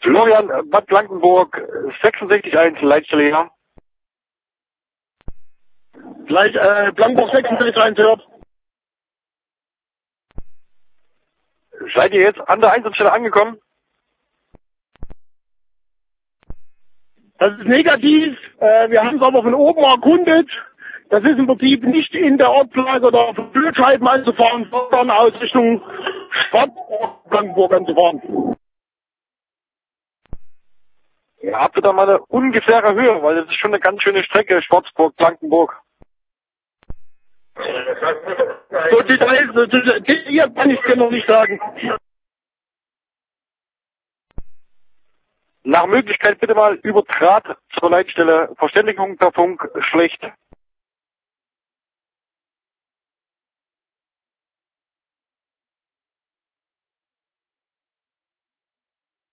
Florian, Bad Blankenburg, 66.1, Leitstelle hier. Blankenburg 66.1 hört. Seid ihr jetzt an der Einsatzstelle angekommen? Das ist negativ. Wir haben es aber von oben erkundet. Das ist im Prinzip nicht in der Ortslage oder auf Blödscheiben anzufahren, sondern aus Richtung Blankenburg anzufahren. Ja, habt ihr da mal eine ungefähre Höhe, weil das ist schon eine ganz schöne Strecke, Schwarzburg-Blankenburg. So Details, hier kann ich dir noch nicht sagen. Nach Möglichkeit bitte mal über Draht zur Leitstelle. Verständigung per Funk schlecht.